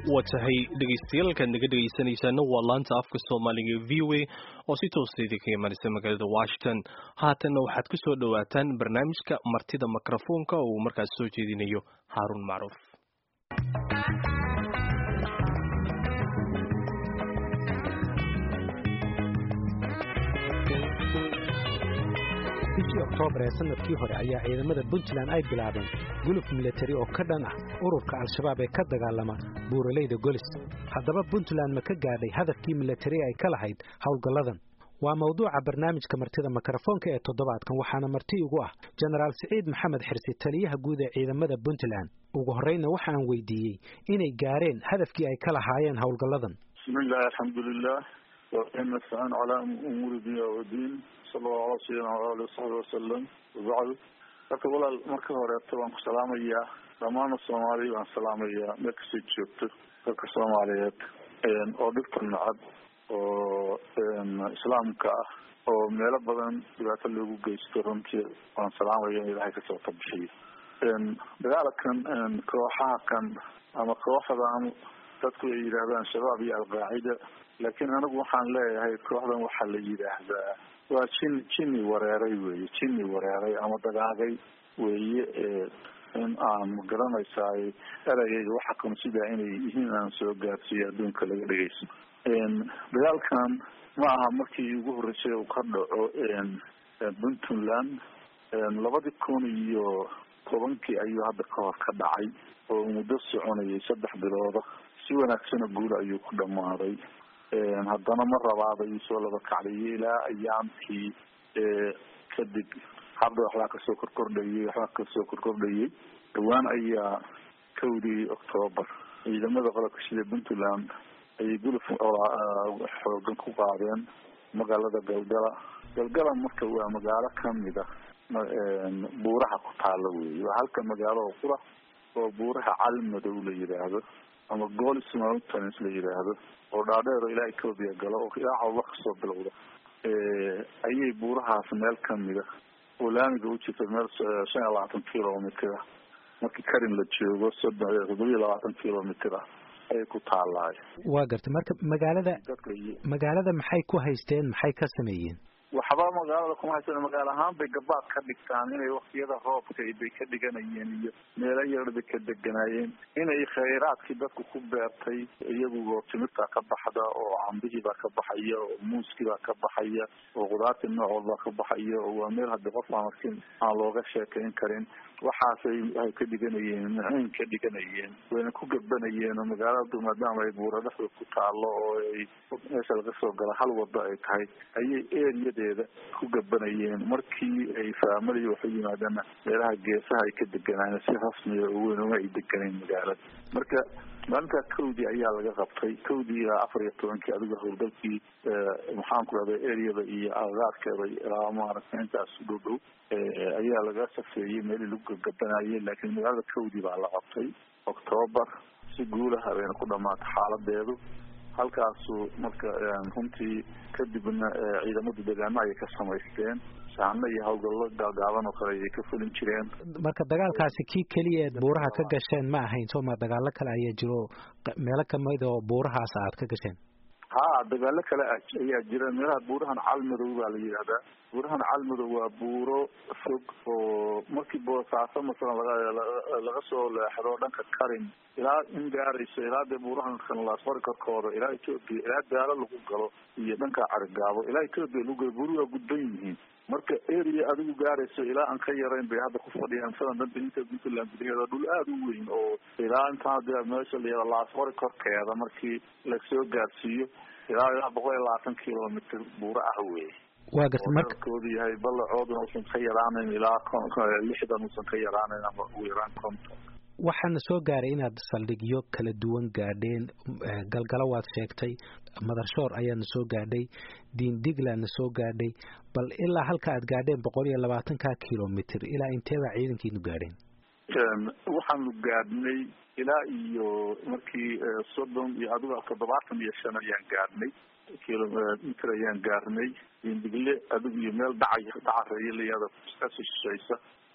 watahay dhageystayaal naga dhageysanaysaana waa laanta afka Soomaaliga VOA oo si toos ah ka imanaysa magaalada Washington. Haatan waxaad ku soo dhawaataan barnaamijka martida mikrofoonka oo markaas soo jeedinayo Harun Macruuf. bishii Oktoobar ee sanadkii hore ayaa ciidamada Puntland ay bilaabeen guluf military oo ka dhan ah ururka Al-Shabaab ee ka dagaalama buuraleyda Golis. Haddaba Puntland ma ka gaadhay hadafkii military ay ka lahayd hawlgalladan? waa mawduuca barnaamijka martida mikrofoonka ee toddobaadkan waxaana marti ugu ah Generaal Saciid Maxamed Xirsi taliyaha guud ee ciidamada Puntland. ugu horreynna waxaan weydiiyey inay gaareen hadafkii ay ka lahaayeen hawlgalladan. Bismillaahi alxamdulillaah wa inna sa'an ala umuri dunya wa diin sallallahu alayhi wa sallam wabacdu. Marka walaal marka hore waan ku salaamayaa dhammaan Soomaaliya waan salaamayaa meel kasta joogto dadka Soomaaliyeed oo dhibtan nacab oo islaamka ah oo meelo badan dhibaato loogu geysto runtii waan salaamayaa Ilaahay ka soo tabixiyo. dagaalkan kooxaha kan ama kooxdan dadku ay yiraahdaan shabaab iyo al-qaacida laakiin anagu waxaan leeyahay kooxdan waxa la yiraahdaa waa jinni wareeray ama dagaagay weeye in aan garanaysaay erayga waxa kan sida inay yihiin aan soo gaarsiiyo adduunka laga dhageysto. dagaalkan ma aha markii ugu horeysay uu ka dhaco Puntland 2010 ayuu hadda ka hor ka dhacay oo muddo soconayay 3 bilood si wanaagsan guul ayuu ku dhamaaday. haddana mar labaad ayuu soo laba kacday ilaa ayaamkii kadib hadda waxa ka soo kordhayay dhawaan ayaa 1 Oktoobar ciidamada qalabka sida Puntland ay guluf xoogan ku qaadeen magaalada Galgala marka waa magaalo kamid ah buuraha ku taala weeye waa halka magaalo qura oo buuraha Calmadow la yiraahdo ama Golis Mountains la yiraahdo oo dhaadheer ilaa Ethiopia galo oo ilaa wax soo bilowda ayay buurahaas meel kamid ah oo laamiga u jirta meel 25 kilomitir markii karin la joogo 27 kilomitir ay ku taalaay. waa gartay marka magaalada maxay ku haysteen maxay ka sameeyeen? waxba magaalada kuma haysan magaalo ahaan bay gabaad ka dhigtaan inay waqtiyada roobka ay ka dhiganayeen iyo meelo yar bay ka deganayeen inay khayraadkii dadku ku beertay iyagu timirta ka baxda oo cambihi ba ka baxaya oo muuski ba ka baxaya oo qudaarta nooc walba ka baxaya oo waa meel hadda qof aan looga sheekeyn karin waxaas ay ka dhiganayeen wayna ku gabanayeen magaalada maadaama ay buurada ku taalo oo ay meesha laga soo gala hal wada ay tahay ayay eeriyadeeda ku gabanayeen markii ay faamilay waxay yimaadeen meelaha geesaha ay ka deganayeen si rasmi ah oo weyn oo ay deganayeen magaalada. marka maanta koodii ayaa laga qabtay 14 adiga howlgalkii maxaan ku raday eriyada iyo agaarkeeda ilaa maaragtay intaas u dhow ayaa laga safeeyay meel lagu gabanayay laakiin magaalada koodii baa la qabtay Oktoobar si guul ah ay ku dhamaatay xaaladeedu halkaas marka runtii kadibna ciidamada deegaanka ay ka sameysteen sahanna iyo hawlgallo gaagaaban oo kale ay ka fulin jireen. marka dagaalkaasi kii kaliya buuraha ka gasheen ma ahayn soo ma dagaalo kale ayaa jiro meelo kamid oo buurahaas aad ka gasheen? dagaalo kale ayaa jira meelaha buurahan Calmadow baa la yiraahdaa. buurahan Calmadow waa buuro fog oo markii boosaaso masalan laga soo leexdo dhanka karin ilaa in gaarayso ilaa buurahan kan la soo korkoodo ilaa Ethiopia ilaa daalo lagu galo iyo dhanka Argaabo ilaa Ethiopia lagu galo buuraha gudban yihiin. marka area adigu gaarayso ilaa aan ka yarayn bay hadda ku fadhiyaan sadan inta Puntland gudaheeda dhul aad u weyn oo ilaa inta meesha la soo korkeeda markii la soo gaarsiiyo ilaa 120 kilomitir buura ah weeye. waa gartay marka koodi yahay balacooduna uusan ka yaraanayn ilaa 60 uusan ka yaraanayn ama ugu yaraan 50. waxaana soo gaaray inaad saldhigyo kala duwan gaadheen Galgala waad sheegtay Madarshoor ayaana soo gaadhay Diindiglaana soo gaadhay bal ilaa halka aad gaadheen 120 kilomitir ilaa inteeda ciidankiinu gaadheen? waxaanu gaadhnay ilaa iyo markii 30 iyo adiga 75 ayaan gaadhnay kilomitir ayaan gaarnay Diindigle adiga iyo meel dhacareeyay la yiraahdo ka shisheeysa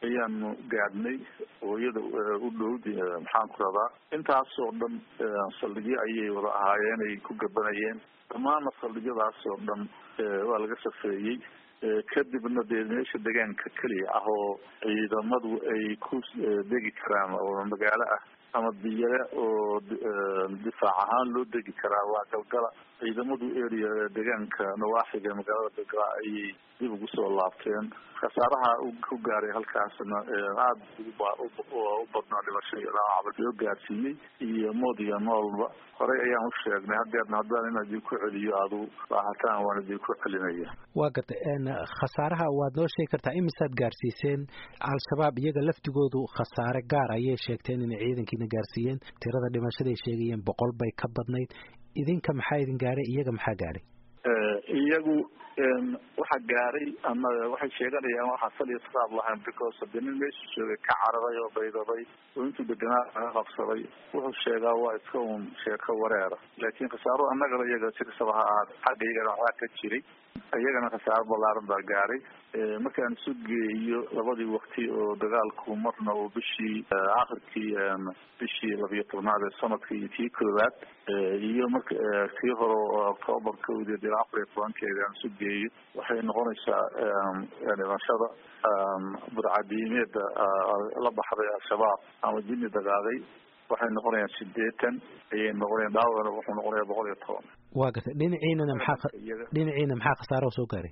ayaanu gaadhnay oo iyada u dhow maxaan ku rabaa intaasoo dhan saldhigyo ayay wada ahaayeen ay ku gabanayeen dhammaanna saldhigyadaas oo dhan waa laga safeeyey kadibna dee meesha deegaanka keliya ah oo ciidamadu ay ku degi karaan oo magaalo ah ama diyare oo difaac ahaan loo degi karaa waa galgala ciidamadu area deegaanka nawaaxiga magaalada galgala ayay dib ugu soo laabteen khasaaraha ku gaaray halkaasna aad u badnaa dhimasho iyo dhaawac loo gaarsiiyey iyo mood iyo noolba horey ayaan u sheegnay hadeerna haddaan inaan idinku celiyo aadu baahataan waan idinku celinaya waa gartay khasaaraha waad noo sheegi kartaa imisaad gaarsiiseen al-shabaab iyaga laftigoodu khasaare gaar ayay sheegteen inay ciidankiina gaarsiiyeen tirada dhimashaday sheegayeen 100 bay ka badnayd idinka maxaa idin gaaray iyaga maxaa gaaray iyagu waxa gaaray ama waxay sheeganayaan waxa sal iyo saab lahayn because hadii nin meesha joogay ka cararay oo baydaday oo intuu deganaa laga qabsaday wuxuu sheegaa waa iska un sheeko wareera laakiin khasaaro annagana iyaga si kastaba ha ahaad xagga iyagana waxaa ka jiray iyagana khasaaro ballaaran baa gaaray markaan isu geeyo labadii waqti oo dagaalku marna uu bishii akhirkii bishii 12 ee sanadkii iyo tii koowaad iyo marka kii hore oo October 14 aan isu geeyo waxay noqonaysaa dhimashada burcadiimeeda la baxday al-shabaab ama jinni dagaalay waxay noqonayaan 80 ayay noqonayaan dhaawacna wuxuu noqonayaa 110 waa gartay dhinaciina maxaa khasaaro soo gaaray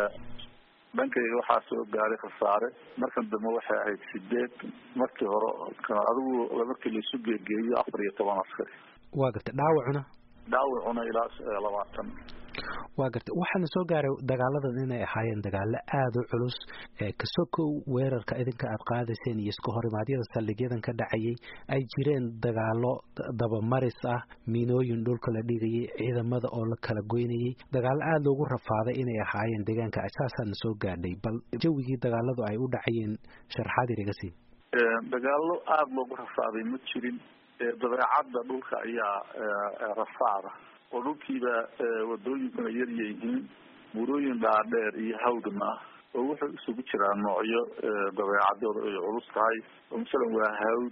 dhankayga waxaa soo gaaray khasaare markan dambe waxay ahayd 8 markii hore adigu markii la isu geeyo 14 askari waa gartay dhaawacuna ilaa 20 waa gartay waxaana soo gaaray dagaaladan inay ahaayeen dagaalo aad u culus kasoo weerarka idinka aad qaadayseen iyo iska horimaadyada saldhigyadan ka dhacayay ay jireen dagaalo dabamaris ah miinooyin dhulka la dhigayay ciidamada oo la kala goynayay dagaalo aad loogu rafaaday inay ahaayeen deegaanka asaasan soo gaadhay bal jawigii dagaaladu ay u dhacayeen sharxaad iriga sii dagaalo aad loogu rafaaday ma jirin dabeecadda dhulka ayaa rafaada oo dhulkiiba wadooyinkuna yar yihiin burooyin dhaadheer iyo hawdna ah oo wuxuu isugu jiraa noocyo dabeecadooda ay culus tahay oo masalan waa hawd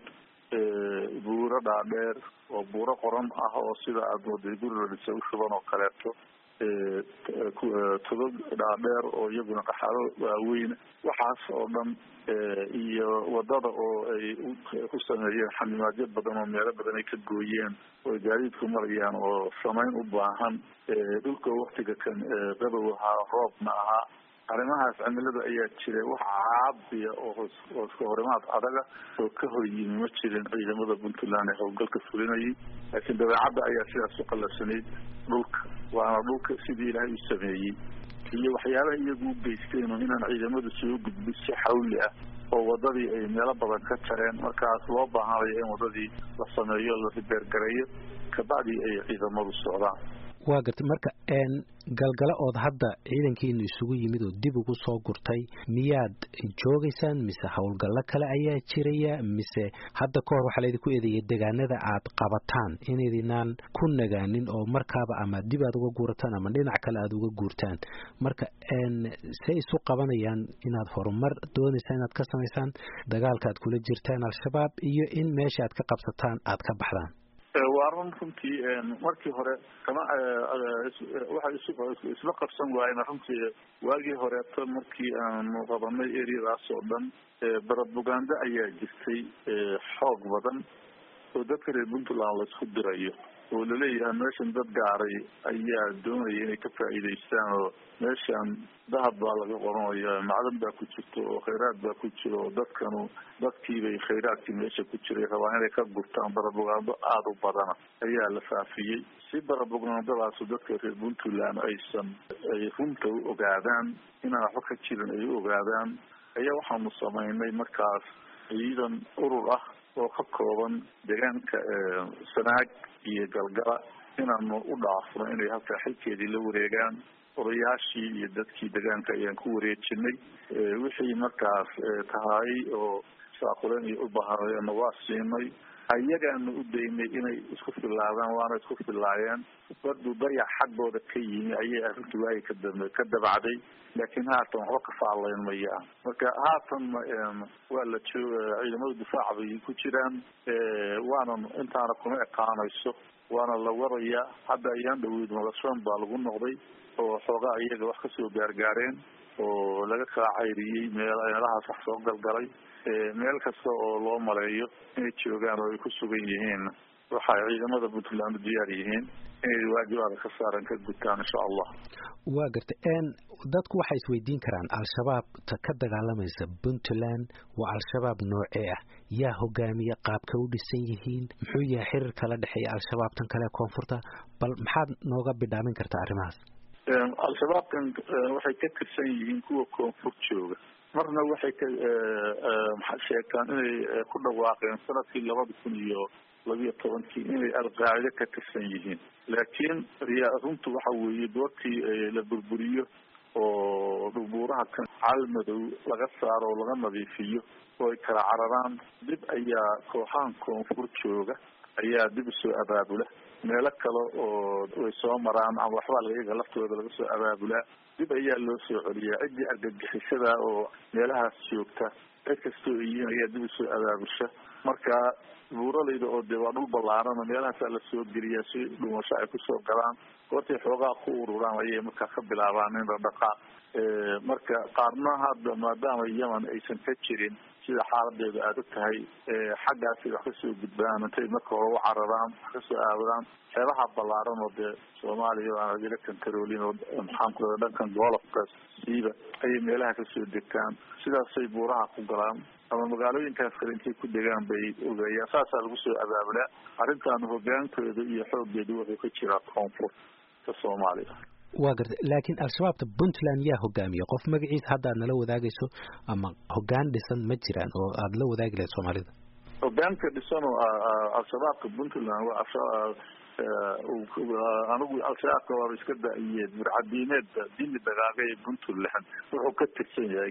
buuro dhaadheer oo buuro qoran ah oo sida aad mooday guri la dhisay u shuban oo kaleeto togog dhaadheer oo iyaguna qaxaro waaweyn waxaas oo dhan iyo wadada oo ay ku sameeyeen xanimaadyo badan oo meelo badan ay ka gooyeen oo gaadiidku marayaan oo samayn u baahan dhulka waqtiga kan qabow ahaa roobna ahaa arrimahaas cimilada ayaa jiray wax caabiya oo iska horimaad adaga oo ka hor yimi ma jirin ciidamada Puntland ee howlgalka fulinayay laakiin dabeecadda ayaa sidaas u qallasanayd dhulka waana dhulka sidii Ilaahay u sameeyey iyo waxyaabaha iyagu geysteen oo inaan ciidamadu soo gudbin si xawli ah oo wadadii ay meelo badan ka jareen markaas loo baahanayo in wadadii la sameeyo la beergareeyo kabacdi ay ciidamadu socdaan waa gartay marka galgala ood hadda ciidankiinu isugu yimid oo dib ugu soo gurtay miyaad joogaysaan mise howlgallo kale ayaa jiraya mise hadda ka hor waxaa laydinku eedeeyay deegaanada aad qabataan inaydinaan ku nagaanin oo markaaba ama dib aad uga guurataan ama dhinac kale aad uga guurtaan marka say isu qabanayaan inaad horumar doonaysaan inaad ka samaysaan dagaalka aad kula jirtaan al-shabaab iyo in meesha aad ka qabsataan aad ka baxdaan waa runtii markii hore kama waxay isla qabsan waayeen runtii waagii horeeto markii aanu qabanay eriyadaas oo dhan barabuganda ayaa jirtay xoog badan oo dadka reer Puntland la isku dirayo oo laleeyahay meeshan dad gaaray ayaa doonaya inay ka faa'iideystaan oo meeshan dahab baa laga qoranayo macdan baa ku jirto oo kheyraad baa ku jiro oo dadkiibay kheyraadkii meesha ku jiray rabaa inay ka gurtaan barabugando aada u badana ayaa la faafiyey si barabugandadaas dadka reer Puntland ay runta u ogaadaan inaan waxba ka jirin ay u ogaadaan ayaa waxaanu samaynay markaas ciidan urur ah oo ka kooban deegaanka Sanaag iyo Galgala inaanu u dhaafno inay halka xilkeedii la wareegaan odayaashii iyo dadkii deegaanka ayaan ku wareejinay wixii markaas tahay oo shaqooyin u baahanayna waa siinay ayagaanu u daynay inay isku filaadaan, waana isku filaayeen. wadu dayac xaggooda ka yimi ayay arrintu waagi ka dabacday, laakiin haatan waxba ka faalayn maya. marka haatan waa la jooga, ciidamada difaaca bay ku jiraan, waana intaana kuma ekaanayso, waana la wadaya. hadda ayaan dhaweyd madashoon baa lagu noqday oo xoogaa iyaga wax kasoo gaargaareen oo laga kala cayriyey meelahaas wax soo galgalay. meel kasta oo loo maleeyo inay joogaan oo ay ku sugan yihiin, waxay ciidamada Puntland diyaar yihiin inay waajibaadka ka saaran ka gutaan insha Allah. waa gartay dadku waxay isweydiin karaan al-shabaab ka dagaalamaysa Puntland waa al-shabaab noocee ah, yaa hogaamiya, qaabka u dhisan yihiin, muxuu yahay xiriirka la dhexeeya al-shabaab tan kale koonfurta, bal maxaad nooga bidhaamin kartaa arrimahaas? al-shabaabkan waxay ka tirsan yihiin kuwa koonfur jooga, marna waxay ka sheegtaan inay ku dhawaaqeen sanadkii 2012 inay al-qaacida ka tirsan yihiin. laakiin runtu waxa weeye doortii la burburiyo oo dhubuuraha kan caalmadow laga saaro oo laga nadiifiyo oo ay kala cararaan, dib ayaa kooxahan koonfur jooga ayaa dib usoo abaabula. meelo kale oo way soo maraan ama waxbaa iyaga laftooda laga soo abaabulaa, dib ayaa loo soo celiyaa. ciddii argagixisada oo meelahaas joogta, cid kastoo yihiin ayaa dib usoo abaabusha. marka buuralayda oo dee waa dhul ballaarana, meelahaasaa lasoo geliyaa si dhumasho ay kusoo galaan. goortay xoogaa ku ururaan ayay markaa ka bilaabaan in la dhaqaaq. marka qaarna hadda maadaama Yemen aysan ka jirin, sida xaaladeedu aad og tahay, xaggaasi wax kasoo gudbaan intay marka hore u cararaan, wax kasoo aadaan xeebaha ballaaran oo dee Soomaaliya aan adila kantaroolin oo maxaan ku leeyahay dhankan gobolka siiba ayay meelaha kasoo degtaan. sidaasay buuraha ku galaan ama magaalooyinkaas kale intay ku degaan bay ogeeyaan. saasaa lagu soo abaabulaa. arrintan hogaankooda iyo xooggeedu wuxuu ka jiraa koonfurta Soomaaliya. waa gartay, laakiin al-shabaabta Puntland yaa hogaamiya? qof magaciisa hadda aad nala wadaagayso ama hogaan dhisan ma jiraan oo aad la wadaagi lahayd Soomaalida? hogaanka dhisan oo al-shabaabka Puntland waa anigu al-shabaabka waa iska daayeen burcadiineed diini dagaagay Puntland wuxuu ka tirsan yahay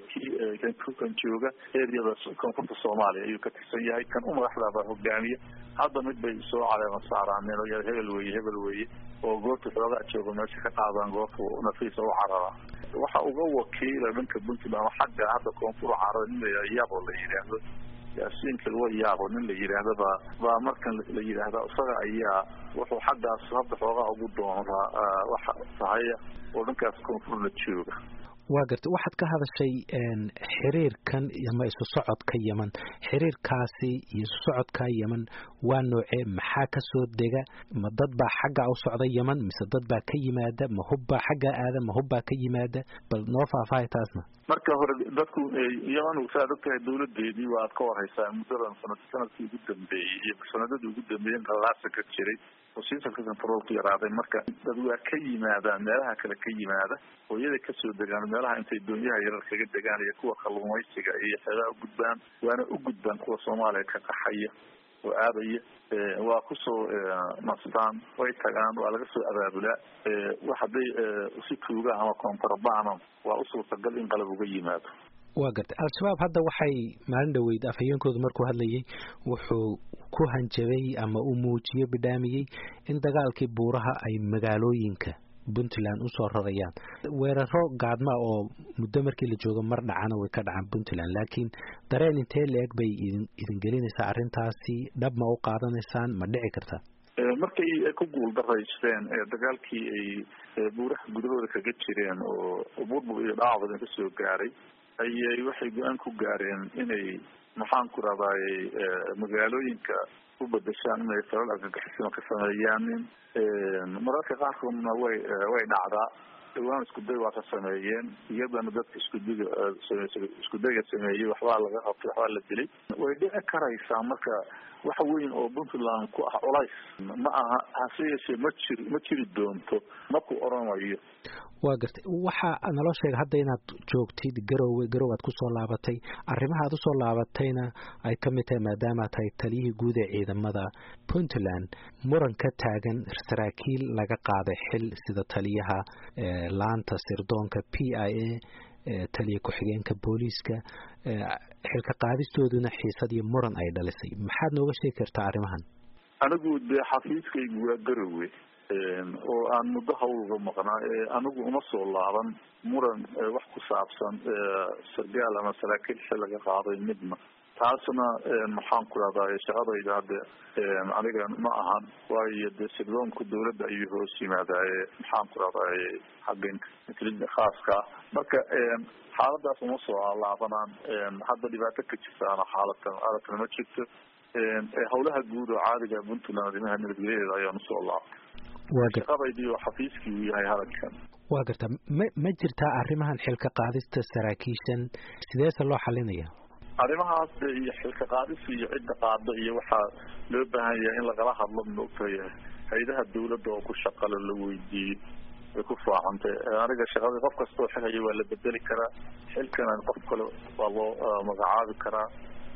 kan jooga ereyada koonfurta Soomaaliya ayuu ka tirsan yahay. kan u madaxda hogaamiya hadda mid bay soo caleema saaraan hebel weeye oo goobta xoogaa jooga meesha ka qaadaan goobta nafiisa u carara. waxa uga wakiila dhanka Puntland xagga hadda koonfur carara nin yaabo la yiraahdo yaasiinka loo yaabo nin la yiraahdo baa markan la yiraahdo isaga ayaa wuxuu xaggaas hadda xoogaa ugu doonaa waxa tahay oo dhankaas koonfurna jooga. waa gartay, waxaad ka hadashay xiriirkan ama isu socodka Yemen. xiriirkaasi iyo isu socodka Yemen waa noocee? maxaa ka soo dega? ma dad baa xagga u socda Yemen mise dad baa ka yimaada? ma hubbaa xagga aada? ma hubbaa ka yimaada? bal noo faahfaahi taasna. marka hore dadku Yemen saad ogtahay dawladeedii waad ka warhaysaa muddadan sanadkii ugu dambeeyey iyo sanadadii ugu dambeeyeen qalaasa ka jiray oo siyaasada controlka yaraaday. marka dad waa ka yimaadaan meelaha kale ka yimaada oo iyada kasoo degaan meelaha intay doonyaha yarar kaga degaan iyo kuwa kalluumaysiga iyo xeebaha u gudbaan, waana u gudbaan kuwa Soomaaliya ka qaxaya oo aadaya. waa kusoo nastaan, way tagaan, waa laga soo abaabulaa. wax hadday si tuuga ama kontrabaan waa u suurtagal in qalab uga yimaado. waa gartay, al-shabaab hadda waxay maalin dhaweyd afhayeenkooda markuu hadlayay wuxuu ku hanjabay ama u muujiyey bidhaamiyey in dagaalkii buuraha ay magaalooyinka Puntland usoo rarayaan. weeraro gaadma oo muddo markii la joogo mar dhacana way ka dhacaan Puntland, laakiin dareen intee la-eg bay idin gelinaysaa arrintaasi? dhab ma u qaadanaysaan? ma dhici kartaa? markay ku guuldaraysteen dagaalkii ay buuraha gudahooda kaga jireen oo burbur iyo dhaawac badan kasoo gaaray, ayay waxay go-aan ku gaareen inay maxaan ku raadaayay magaalooyinka u bedeshaan inay falal argagixisimo ka sameeyaan. mararka qaarkoodna way dhacdaa. dhawaan iskuday waa ka sameeyeen, iyadana dadka iskudayga sameeyey waxbaa laga qabtay, waxbaa la dilay. way dhici karaysaa marka wax weyn oo Puntland ku ah culays ma aha, hase yeeshee ma jiri doonto markuu oranayo. waa gartay, waxa naloo sheegay hadda inaad joogtid Garowe aad kusoo laabatay. arrimaha aad usoo laabatayna ay ka mid tahay maadaama tahay taliyihii guud ee ciidamada Puntland, muran ka taagan saraakiil laga qaaday xil sida taliyaha laanta sirdoonka PIA taliya ku-xigeenka booliiska xilka qaadistooduna xiisad iyo muran ay dhalisay maxaad nooga sheegi kartaa arrimahan anigu dee xafiiskaygu waa garowe oo aan muddo hawlga maqnaa anigu uma soo laaban muran wax ku saabsan sargaal ama saraakiil xil laga qaaday midna taasna maxaan ku rahdaa shaqadayda hadde aniga ma ahan waayo dee sirdoonka dawladda ayuu hoos yimaadaaye maxaan ku rahdaa xagganka maslida khaaska marka xaaladaas uma soo laabanaan hadda dhibaato ka jirtaana xaaladkan ma jirto hawlaha guud oo caadiga puntland arrimaha nabadgelyadeeda ayaan usoo laabtay shaqadaydii oo xafiiskii uu yahay hadalkan waa garta ma jirtaa arrimahan xilka qaadista saraakiishan sideese loo xalinaya arrimahaas iyo xilka qaadis iyo cidda qaada iyo waxaa loo baahan yahay in lagala hadlo maogtahay hay-adaha dawladda oo ku shaqalo la weydiiyo way ku faacantay aniga shaqada qof kastoo xil haya waa la bedeli karaa xilkana qof kale waa loo magacaabi karaa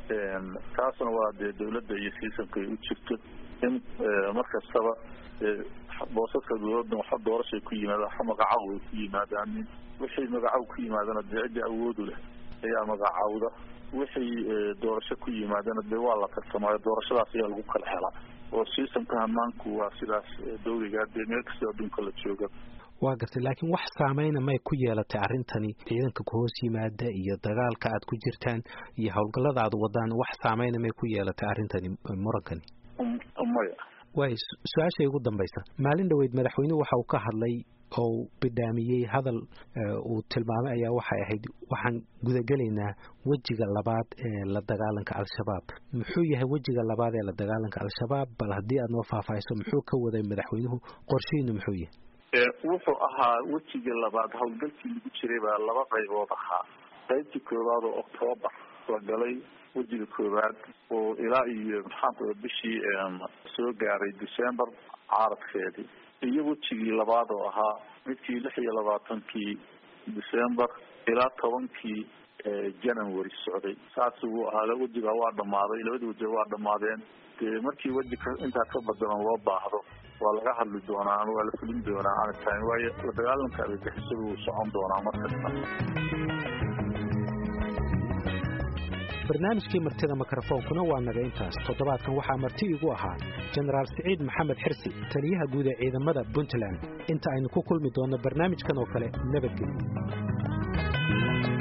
taasna waa dee dawladda iyo siisanka ay u jirto in markastaba boosaska dawladda waxa doorashay ku yimaada waxa magacaw ay ku yimaadaan wixii magacaw ku yimaadana dee cidda awoodu leh ayaa magacaawda wixii doorasho ku yimaadana dee waa la tartamaayo doorashadaas ayaa lagu kala helaa oo siisanka hamaanku waa sidaas dawliga dee meel kastoo adduunka la jooga waa gartay laakiin wax saameyna may ku yeelatay arrintani ciidanka ku hoos yimaada iyo dagaalka aad ku jirtaan iyo howlgallada aad wadaan wax saameyna may ku yeelatay arrintani murankani maya waay su-aashay ugu dambaysa maalin dhaweyd madaxweynuhu waxa uu ka hadlay oo bidaamiyey hadal uu tilmaamay ayaa waxay ahayd waxaan gudagelaynaa wejiga labaad ee la dagaalanka al-shabaab muxuu yahay wejiga labaad ee la dagaalanka al-shabaab bal haddii aad noo faahfaahiso muxuu ka waday madaxweynuhu qorshihiinu muxuu yahay wuxuu ahaa wejiga labaad howlgalkii lagu jiray baa laba qaybood ahaa qaybtii koowaad oo octoobar la galay wejiga koowaad oo ilaa iyo maxaanku bishii soo gaaray December caaradkeedii iyo wejigii labaad oo ahaa midkii 26 December ilaa 10 January socday saas uu ahaa wejiga waa dhamaaday labada weji waa dhamaadeen markii wejiga inta ka badan loo baahdo waa laga hadli doonaa waa la fulin doonaa aan tahay waayo la dagaalanka argagixisadu uu socon doonaa markasta barnaamijkii martida mikrofoonkuna waa naga intaas toddobaadkan waxaa marti igu ahaa jenaraal Siciid Maxamed Xirsi taliyaha guud ee ciidamada Puntland inta aynu ku kulmi doono barnaamijkan oo kale nabadgelyo